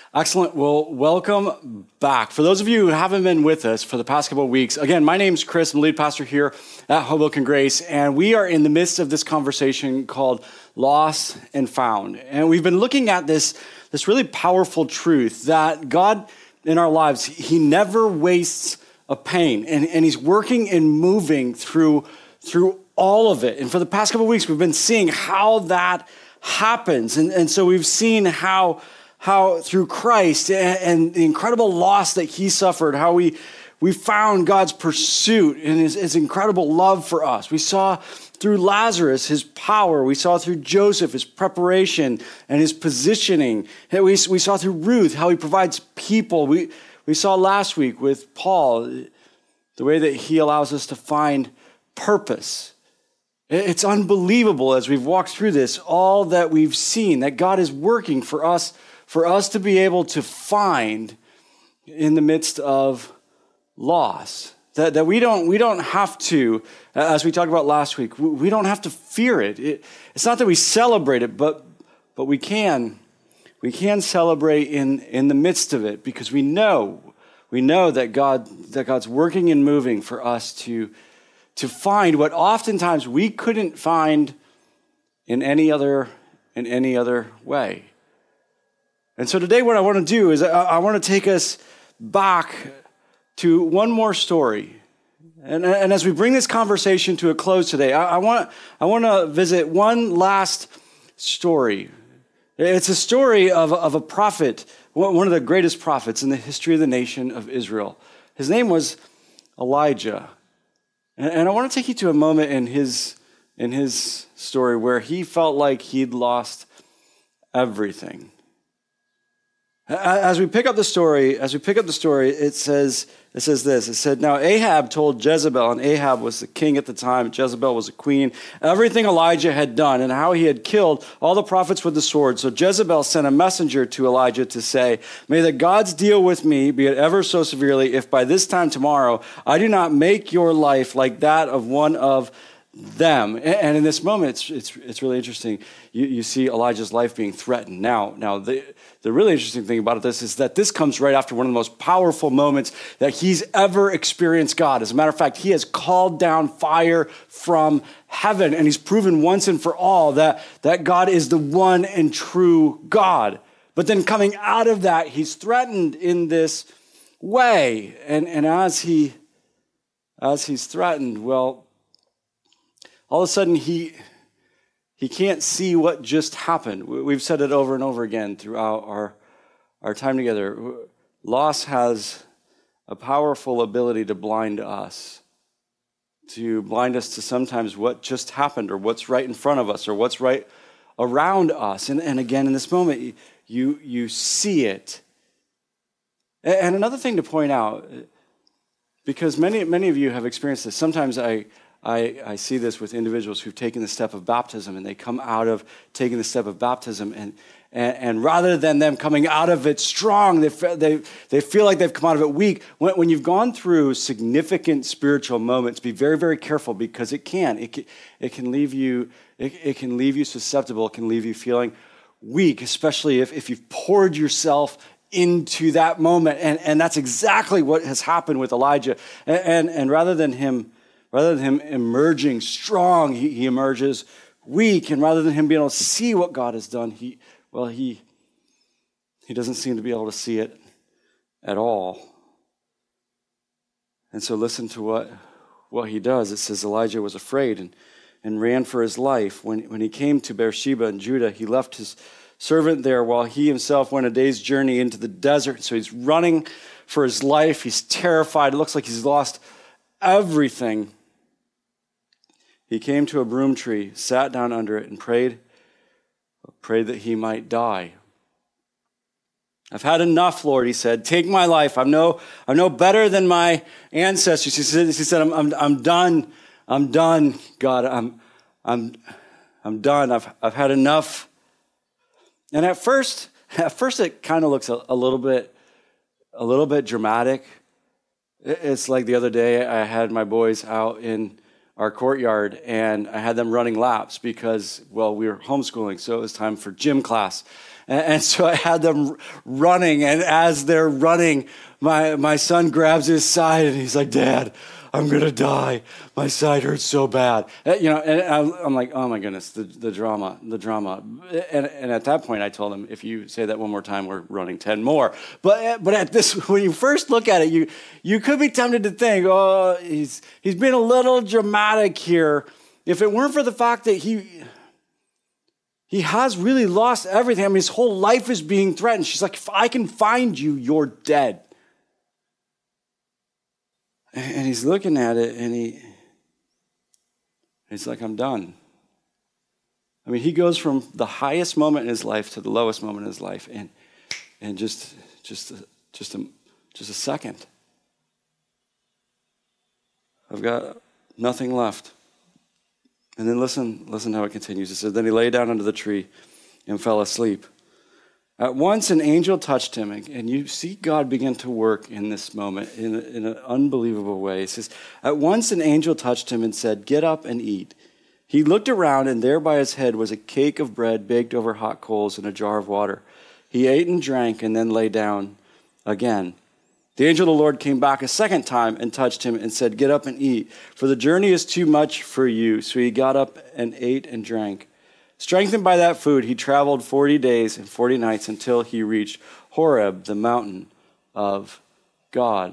Excellent. Well, welcome back. For those of you who haven't been with us for the past couple of weeks, again, my name's Chris. I'm the lead pastor here at Hoboken Grace, and we are in the midst of this conversation called Lost and Found. And we've been looking at this really powerful truth that God in our lives, He never wastes a pain, and He's working and moving through all of it. And for the past couple of weeks, we've been seeing how that happens. And so we've seen how through Christ and the incredible loss that He suffered, how we found God's pursuit and his incredible love for us. We saw through Lazarus His power. We saw through Joseph His preparation and His positioning. We saw through Ruth how He provides people. We saw last week with Paul the way that he allows us to find purpose. It's unbelievable as we've walked through this, all that we've seen, that God is working for us to be able to find in the midst of loss. That we don't have to, as we talked about last week, we don't have to fear it. It's not that we celebrate it, but we can celebrate in the midst of it, because we know that God's working and moving for us to find what oftentimes we couldn't find in any other way. And so today what I want to do is I want to take us back to one more story. And as we bring this conversation to a close today, I want to visit one last story. It's a story of a prophet, one of the greatest prophets in the history of the nation of Israel. His name was Elijah. And I want to take you to a moment in his story where he felt like he'd lost everything. As we pick up the story, it says this. It said, "Now Ahab told Jezebel," and Ahab was the king at the time, Jezebel was a queen, "everything Elijah had done and how he had killed all the prophets with the sword. So Jezebel sent a messenger to Elijah to say, 'May the gods deal with me, be it ever so severely, if by this time tomorrow I do not make your life like that of one of them.'" And in this moment, it's really interesting. You see Elijah's life being threatened. Now the really interesting thing about this is that this comes right after one of the most powerful moments that he's ever experienced God. As a matter of fact, he has called down fire from heaven, and he's proven once and for all that God is the one and true God. But then coming out of that, he's threatened in this way. And as he's threatened, well, all of a sudden he can't see what just happened. We've said it over and over again throughout our time together. Loss has a powerful ability to blind us to sometimes what just happened or what's right in front of us or what's right around us. And again, in this moment, you see it. And another thing to point out, because many of you have experienced this, sometimes I see this with individuals who've taken the step of baptism, and they come out of taking the step of baptism, and rather than them coming out of it strong, they feel like they've come out of it weak. When you've gone through significant spiritual moments, be very, very careful, because it can leave you susceptible. It can leave you feeling weak, especially if you've poured yourself into that moment, and that's exactly what has happened with Elijah. And rather than him emerging strong, he emerges weak. And rather than him being able to see what God has done, he doesn't seem to be able to see it at all. And so listen to what he does. It says Elijah was afraid and ran for his life. When he came to Beersheba in Judah, he left his servant there while he himself went a day's journey into the desert. So he's running for his life. He's terrified. It looks like he's lost everything. He came to a broom tree, sat down under it, and prayed that he might die. "I've had enough, Lord," he said. "Take my life. I'm no better than my ancestors." He said, I'm done. I'm done, God. I'm done. I've had enough. And at first it kind of looks a little bit dramatic. It's like the other day I had my boys out in our courtyard, and I had them running laps because, well, we were homeschooling, so it was time for gym class. And so I had them running, and as they're running, my son grabs his side, and he's like, "Dad, I'm going to die. My side hurts so bad." And I'm like, oh my goodness, the drama. And at that point, I told him, if you say that one more time, we're running 10 more. But at this, when you first look at it, you could be tempted to think, oh, he's been a little dramatic here. If it weren't for the fact that he has really lost everything. I mean, his whole life is being threatened. She's like, if I can find you, you're dead. And he's looking at it, and he's like, I'm done. I mean, he goes from the highest moment in his life to the lowest moment in his life, and just a second. I've got nothing left. And then listen how it continues. It says, then he lay down under the tree and fell asleep. At once an angel touched him, and you see God begin to work in this moment in an unbelievable way. It says, at once an angel touched him and said, get up and eat. He looked around, and there by his head was a cake of bread baked over hot coals and a jar of water. He ate and drank and then lay down again. The angel of the Lord came back a second time and touched him and said, get up and eat, for the journey is too much for you. So he got up and ate and drank. Strengthened by that food, he traveled 40 days and 40 nights until he reached Horeb, the mountain of God.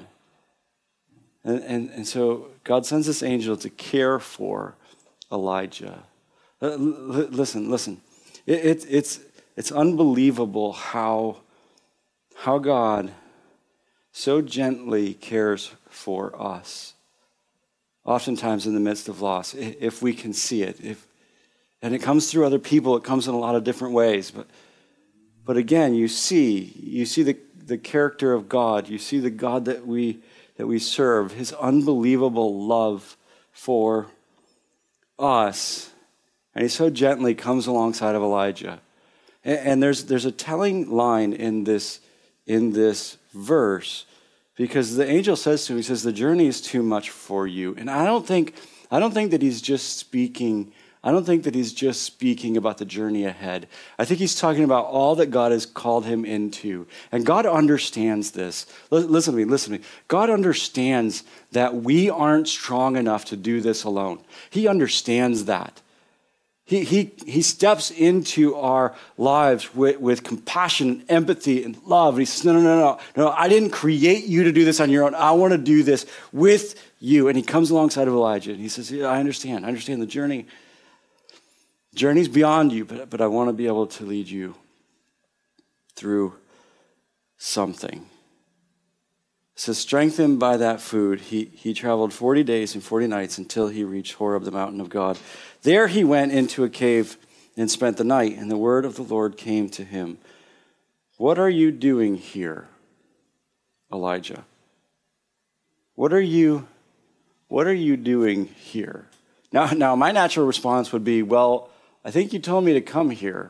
And so God sends this angel to care for Elijah. Listen. It's unbelievable how God so gently cares for us. Oftentimes in the midst of loss, if we can see it, and it comes through other people. It comes in a lot of different ways. But again, you see the character of God. You see the God that we serve, his unbelievable love for us. And he so gently comes alongside of Elijah. And there's a telling line in this verse, because the angel says to him, he says, the journey is too much for you. And I don't think that he's just speaking. I don't think that he's just speaking about the journey ahead. I think he's talking about all that God has called him into. And God understands this. Listen to me. God understands that we aren't strong enough to do this alone. He understands that. He steps into our lives with compassion and empathy and love. And he says, no, I didn't create you to do this on your own. I want to do this with you. And he comes alongside of Elijah and he says, yeah, I understand the journey. Journey's beyond you, but I want to be able to lead you through something. It says, strengthened by that food, he traveled 40 days and 40 nights until he reached Horeb, the mountain of God. There he went into a cave and spent the night, and the word of the Lord came to him. What are you doing here, Elijah? What are you doing here? Now, my natural response would be, well, I think you told me to come here.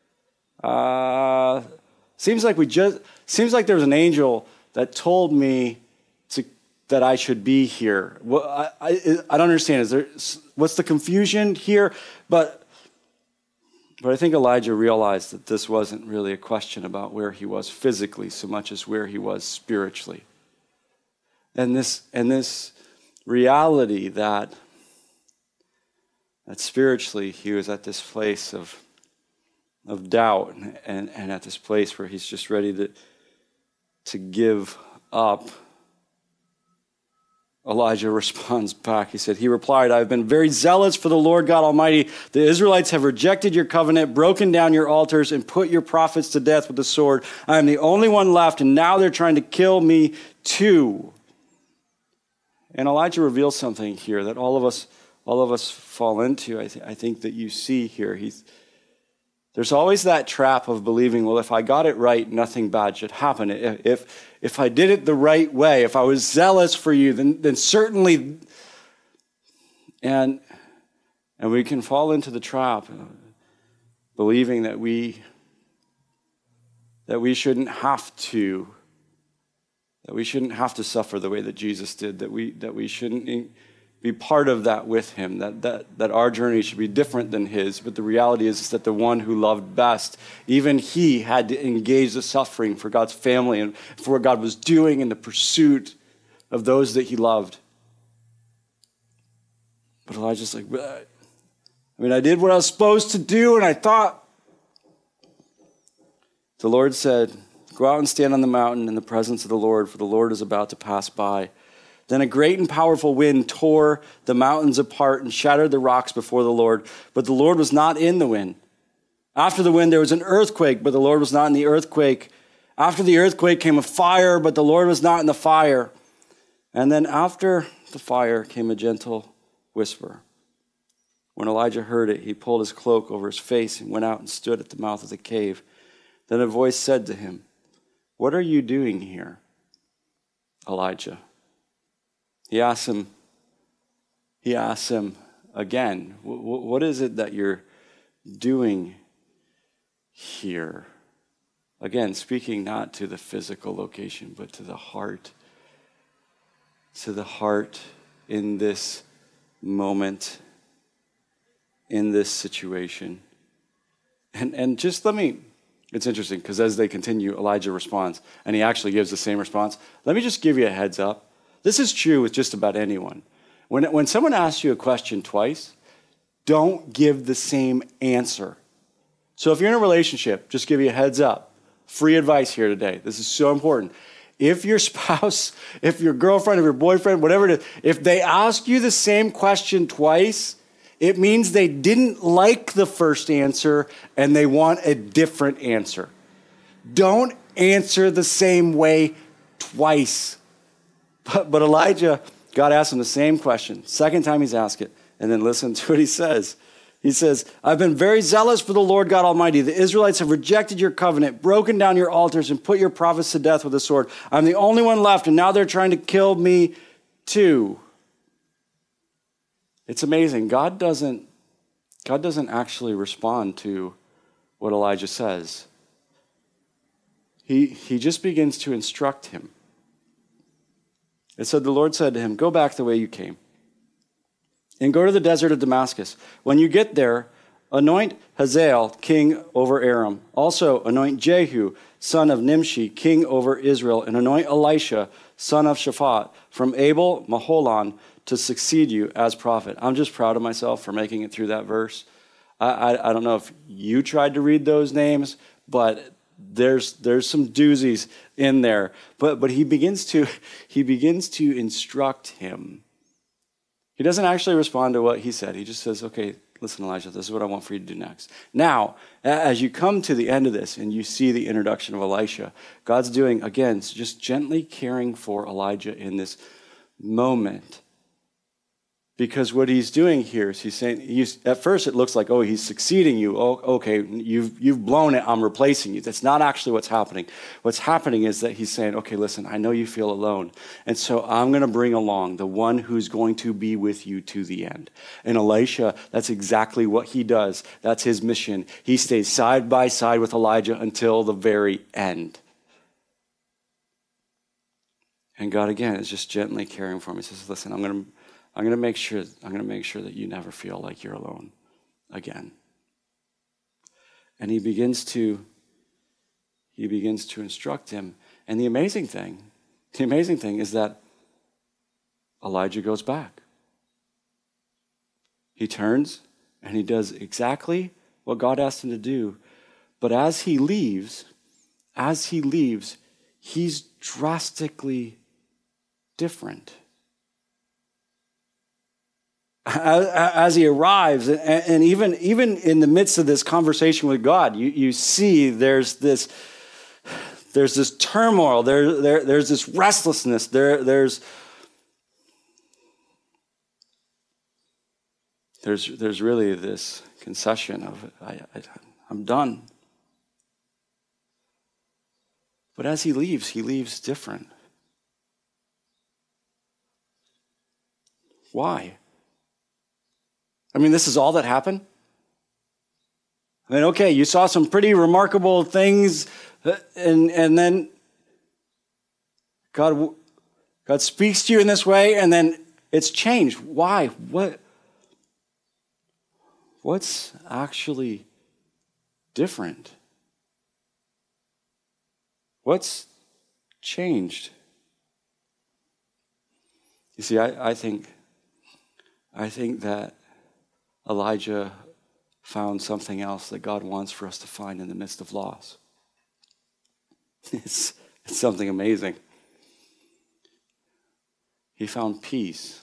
Seems like there was an angel that told me that I should be here. Well, I don't understand. What's the confusion here? But I think Elijah realized that this wasn't really a question about where he was physically so much as where he was spiritually. And this reality that spiritually he was at this place of doubt and at this place where he's just ready to give up. Elijah responds back. He replied, I've been very zealous for the Lord God Almighty. The Israelites have rejected your covenant, broken down your altars, and put your prophets to death with the sword. I am the only one left, and now they're trying to kill me too. And Elijah reveals something here that all of us fall into. I think that you see here. There's always that trap of believing, well, if I got it right, nothing bad should happen. If I did it the right way, if I was zealous for you, then certainly, and we can fall into the trap believing that we shouldn't have to suffer the way that Jesus did, that we shouldn't be part of that with him, that our journey should be different than his. But the reality is that the one who loved best, even he had to engage the suffering for God's family and for what God was doing in the pursuit of those that he loved. But Elijah's like, I did what I was supposed to do, and I thought. The Lord said, go out and stand on the mountain in the presence of the Lord, for the Lord is about to pass by. Then a great and powerful wind tore the mountains apart and shattered the rocks before the Lord. But the Lord was not in the wind. After the wind, there was an earthquake, but the Lord was not in the earthquake. After the earthquake came a fire, but the Lord was not in the fire. And then after the fire came a gentle whisper. When Elijah heard it, he pulled his cloak over his face and went out and stood at the mouth of the cave. Then a voice said to him, what are you doing here, Elijah? He asks him again, what is it that you're doing here? Again, speaking not to the physical location, but to the heart. To the heart in this moment, in this situation. And just it's interesting because as they continue, Elijah responds, and he actually gives the same response. Let me just give you a heads up. This is true with just about anyone. When someone asks you a question twice, don't give the same answer. So if you're in a relationship, just give you a heads up. Free advice here today. This is so important. If your spouse, if your girlfriend, if your boyfriend, whatever it is, if they ask you the same question twice, it means they didn't like the first answer and they want a different answer. Don't answer the same way twice. But Elijah, God asked him the same question. Second time he's asked it. And then listen to what he says. He says, I've been very zealous for the Lord God Almighty. The Israelites have rejected your covenant, broken down your altars, and put your prophets to death with a sword. I'm the only one left, and now they're trying to kill me too. It's amazing. God doesn't actually respond to what Elijah says. He just begins to instruct him. It said, the Lord said to him, go back the way you came and go to the desert of Damascus. When you get there, anoint Hazael king over Aram. Also anoint Jehu, son of Nimshi, king over Israel, and anoint Elisha, son of Shaphat, from Abel Maholan, to succeed you as prophet. I'm just proud of myself for making it through that verse. I don't know if you tried to read those names, but there's some doozies in there. But he begins to instruct him. He doesn't actually respond to what he said. He just says, okay, listen, Elijah, this is what I want for you to do next. Now, as you come to the end of this and you see the introduction of Elisha, God's doing, again, just gently caring for Elijah in this moment. Because what he's doing here is he's saying, at first it looks like, oh, he's succeeding you. Oh, okay, you've blown it, I'm replacing you. That's not actually what's happening. What's happening is that he's saying, okay, listen, I know you feel alone. And so I'm going to bring along the one who's going to be with you to the end. And Elisha, that's exactly what he does. That's his mission. He stays side by side with Elijah until the very end. And God, again, is just gently caring for him. He says, listen, I'm going to make sure that you never feel like you're alone again. And he begins to instruct him. And the amazing thing is that Elijah goes back. He turns and he does exactly what God asked him to do. But as he leaves, he's drastically different. As he arrives, and even in the midst of this conversation with God, you see there's this turmoil, there's this restlessness, there's really this concession of I'm done. But as he leaves different. Why? I mean, this is all that happened? I mean, okay, you saw some pretty remarkable things, and then God speaks to you in this way, and then it's changed. Why? What's actually different? What's changed? You see, I think that Elijah found something else that God wants for us to find in the midst of loss. It's something amazing. He found peace.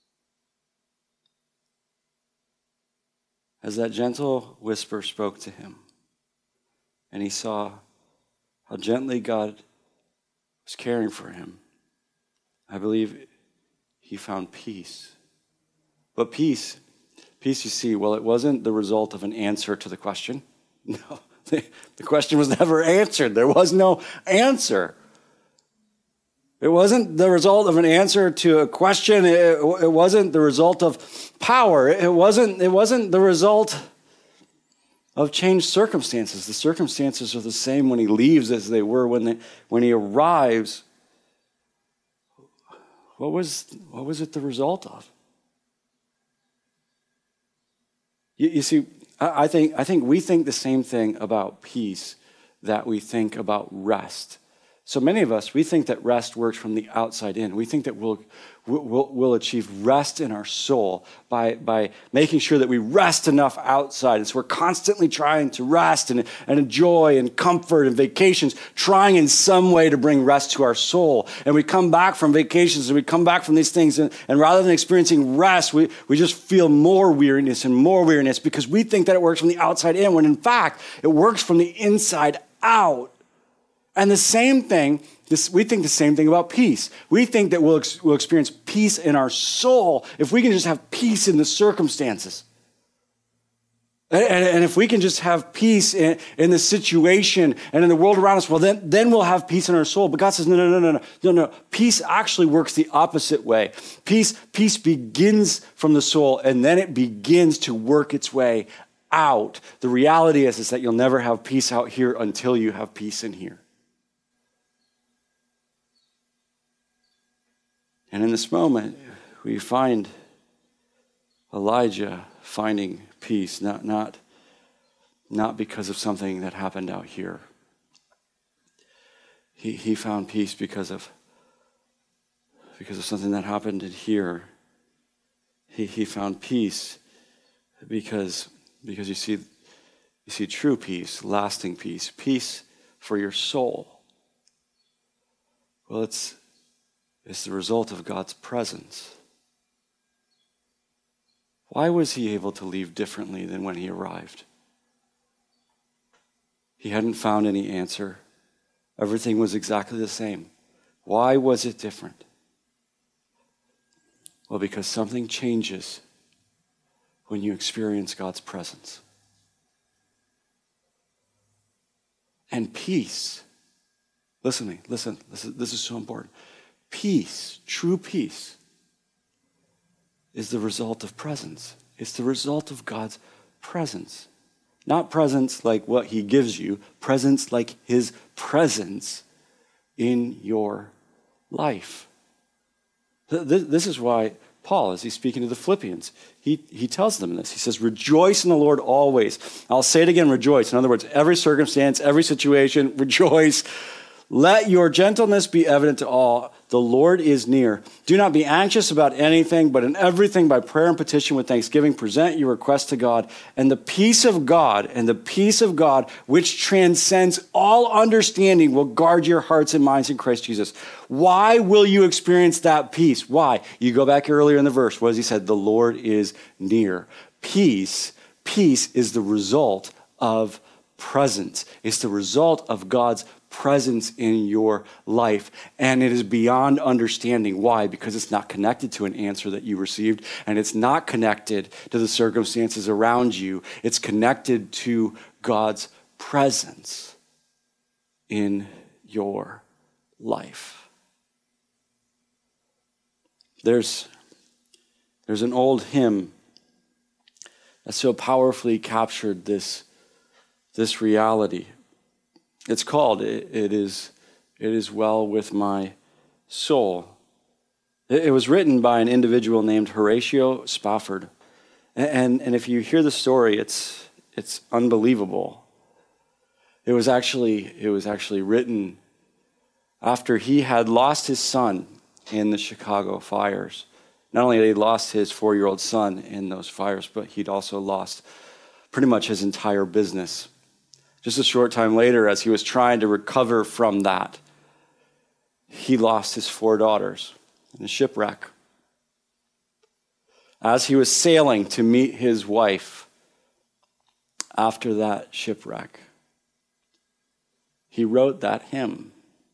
As that gentle whisper spoke to him, and he saw how gently God was caring for him, I believe he found peace. But peace, you see, well, it wasn't the result of an answer to the question. No, the question was never answered. There was no answer. It wasn't the result of an answer to a question. It wasn't the result of power. It wasn't the result of changed circumstances. The circumstances are the same when he leaves as they were when he arrives. What was it the result of? You see, I think we think the same thing about peace that we think about rest. So many of us, we think that rest works from the outside in. We think that we'll achieve rest in our soul by making sure that we rest enough outside. And so we're constantly trying to rest and enjoy and comfort and vacations, trying in some way to bring rest to our soul. And we come back from vacations and we come back from these things, and rather than experiencing rest, we just feel more weariness because we think that it works from the outside in, when in fact, it works from the inside out. And the same thing, we think the same thing about peace. We think that we'll experience peace in our soul if we can just have peace in the circumstances. And if we can just have peace in the situation and in the world around us, well, then we'll have peace in our soul. But God says, no. Peace actually works the opposite way. Peace begins from the soul, and then it begins to work its way out. The reality is that you'll never have peace out here until you have peace in here. And in this moment, we find Elijah finding peace, not because of something that happened out here. He found peace because of something that happened in here. He found peace because you see true peace, lasting peace for your soul. Well, it's the result of God's presence. Why was he able to leave differently than when he arrived? He hadn't found any answer. Everything was exactly the same. Why was it different? Well, because something changes when you experience God's presence. And peace, listen, this is so important. Peace, true peace, is the result of presence. It's the result of God's presence. Not presence like what he gives you, presence like his presence in your life. This is why Paul, as he's speaking to the Philippians, he tells them this. He says, rejoice in the Lord always. I'll say it again, rejoice. In other words, every circumstance, every situation, rejoice. Let your gentleness be evident to all. The Lord is near. Do not be anxious about anything, but in everything by prayer and petition with thanksgiving, present your requests to God. And the peace of God, which transcends all understanding, will guard your hearts and minds in Christ Jesus. Why will you experience that peace? Why? You go back earlier in the verse. What does he say? The Lord is near. Peace is the result of presence. It's the result of God's presence in your life, and it is beyond understanding. Why? Because it's not connected to an answer that you received, and it's not connected to the circumstances around you. It's connected to God's presence in your life. There's an old hymn that so powerfully captured this reality. It's called, It Is Well With My Soul. It was written by an individual named Horatio Spafford. And if you hear the story, it's unbelievable. It was actually written after he had lost his son in the Chicago fires. Not only had he lost his 4-year-old son in those fires, but he'd also lost pretty much his entire business. Just a short time later, as he was trying to recover from that, he lost his 4 daughters in a shipwreck. As he was sailing to meet his wife after that shipwreck, he wrote that hymn.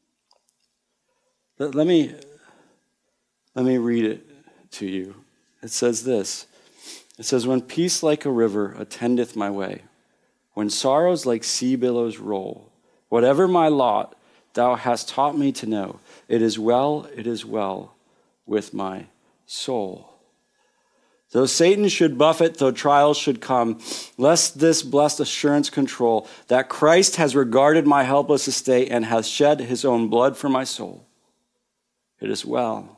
Let me read it to you. It says this. It says, "When peace like a river attendeth my way, when sorrows like sea billows roll, whatever my lot, thou hast taught me to know, it is well with my soul. Though Satan should buffet, though trials should come, lest this blessed assurance control, that Christ has regarded my helpless estate and has shed his own blood for my soul. It is well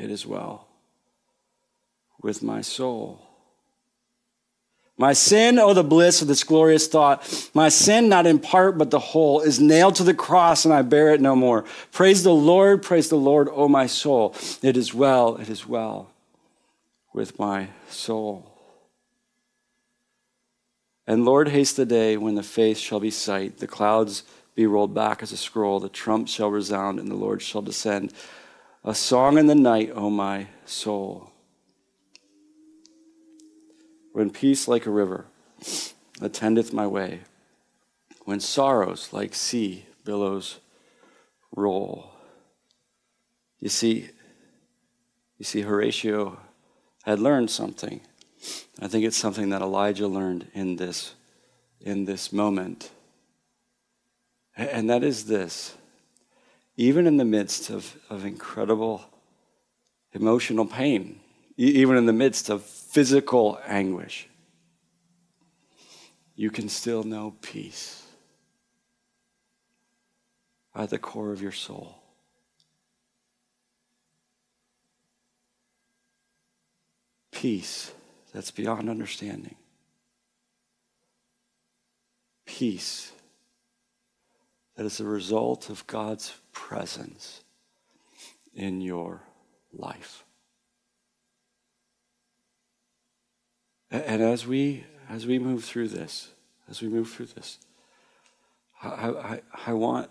with my soul. My sin, oh the bliss of this glorious thought, my sin not in part but the whole, is nailed to the cross and I bear it no more. Praise the Lord, oh my soul. It is well with my soul. And Lord, haste the day when the face shall be sight, the clouds be rolled back as a scroll, the trump shall resound and the Lord shall descend. A song in the night, O my soul. When peace like a river attendeth my way, when sorrows like sea billows roll." You see, Horatio had learned something. I think it's something that Elijah learned in this moment. And that is this. Even in the midst of incredible emotional pain, even in the midst of physical anguish, you can still know peace at the core of your soul. Peace that's beyond understanding. Peace that is a result of God's presence in your life. And as we move through this, I want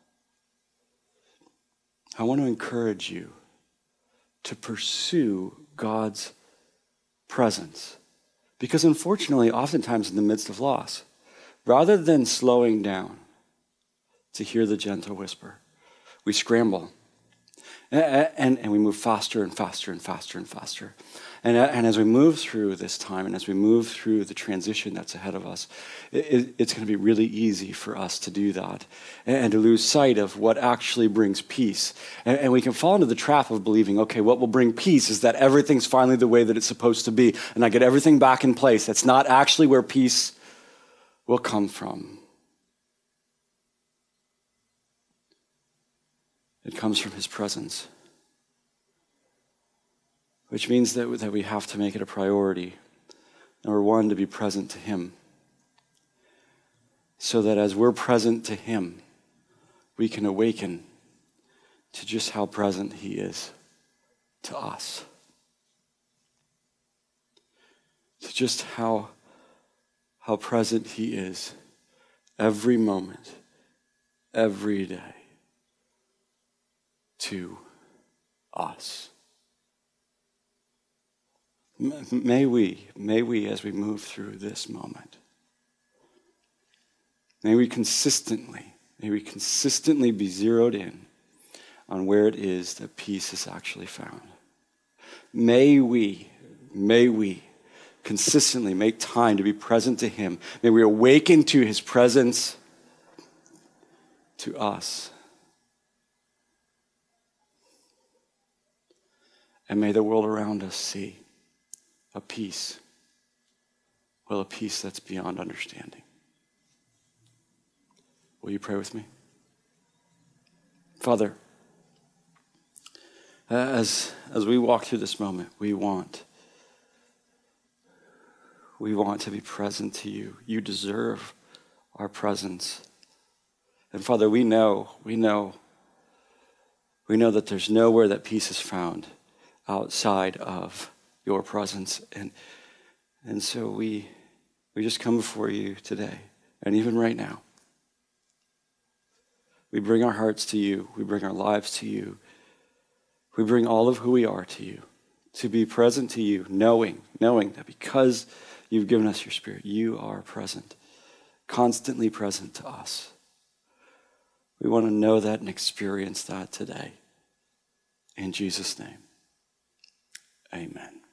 to encourage you to pursue God's presence. Because unfortunately, oftentimes in the midst of loss, rather than slowing down to hear the gentle whisper, we scramble. And we move faster and faster and faster and faster. And as we move through this time and as we move through the transition that's ahead of us, it's going to be really easy for us to do that and to lose sight of what actually brings peace. And we can fall into the trap of believing, okay, what will bring peace is that everything's finally the way that it's supposed to be and I get everything back in place. That's not actually where peace will come from. It comes from his presence, which means that we have to make it a priority, number one, to be present to him, so that as we're present to him, we can awaken to just how present he is to us, to just how present he is every moment, every day, to us. May we, as we move through this moment, may we consistently be zeroed in on where it is that peace is actually found. May we consistently make time to be present to him. May we awaken to his presence to us. And may the world around us see a peace that's beyond understanding. Will you pray with me? Father, As we walk through this moment, we want to be present to you. You deserve our presence. And Father, we know that there's nowhere that peace is found outside of your presence. And so we just come before you today, and even right now. We bring our hearts to you. We bring our lives to you. We bring all of who we are to you, to be present to you, knowing that because you've given us your Spirit, you are present, constantly present to us. We want to know that and experience that today. In Jesus' name, amen.